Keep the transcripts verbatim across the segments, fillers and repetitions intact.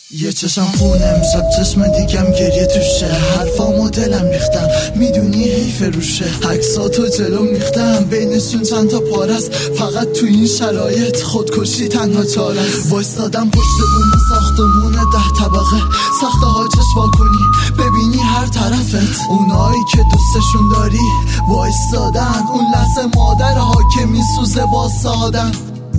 یه چشم خونه امشب چشم دیگم گریه توشه، حرفامو دلم ریختم میدونی حیف روشه، عکساتو جلو میختم بینشون چند تا پارست، فقط تو این شرایط خودکشی تنها چاره است. وایستادم پشت بوم ساختمون ده طبقه، ساخته ها چشم واکنی ببینی هر طرفت، اونایی که دوستشون داری وایستادن، اون لحظه مادرها که میسوزه واسادن.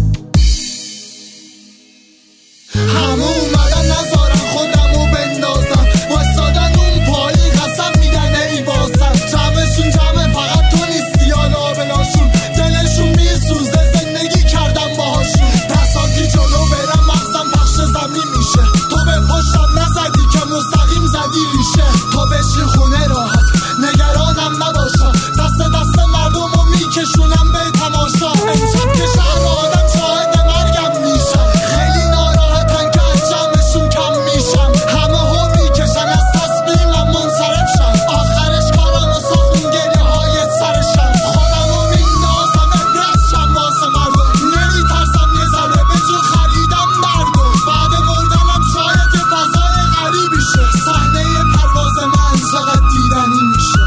همه اومدن نذارن خودمو بندازم، وایستادن اون پایی قسم میدن ای بازم، جمعشون جمعه فقط تو نیستی یا لابلاشون، دلشون میسوزه زندگی کردم باهاشون. دستاتی جلو برم مغزم پخش زمین میشه، تو به پشتم نزدی که مستقیم زدی ریشه، تو بشی خونه راحت نگرانم نباشم، دست دست مردمو میکشونم به تماشا. امشب که شهر آدم شاهد مرگم میشم، خیلی ناراحتن که از جمعشون کم میشم، همه ها میکشن از تصمیمم منصرف شم، آخرش کارم و سخون گریه های سرشم، خودمو میندازم ابرس شم واسه مردم، نمیترسم یه ذره به جو خریدم مردم، بعد مردنم شاید یه فضای غریبی شه، صحنه پرواز من چقدر دیدنی میشه.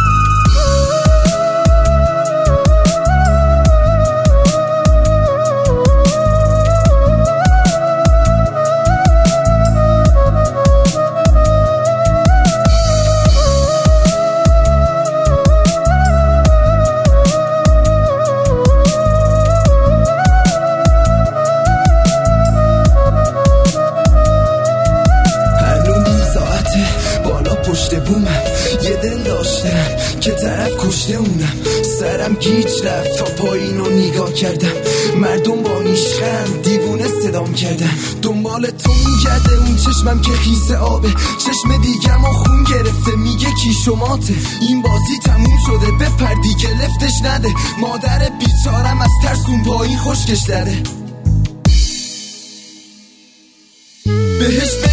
پشت بومم یه دل داشتم که طرف کشته اونم، سرم گیج رفت تا پایین رو نگاه کردم، مردم با نیشخند دیوونه صدام کردن، دنبال تو میگرده اون چشمم که خیس آبه، چشم دیگم و خون گرفته میگه کی شماته، این بازی تموم شده بپر دیگه لفتش نده، مادر بیچارم از ترس اون پایین خشکش داره. بهش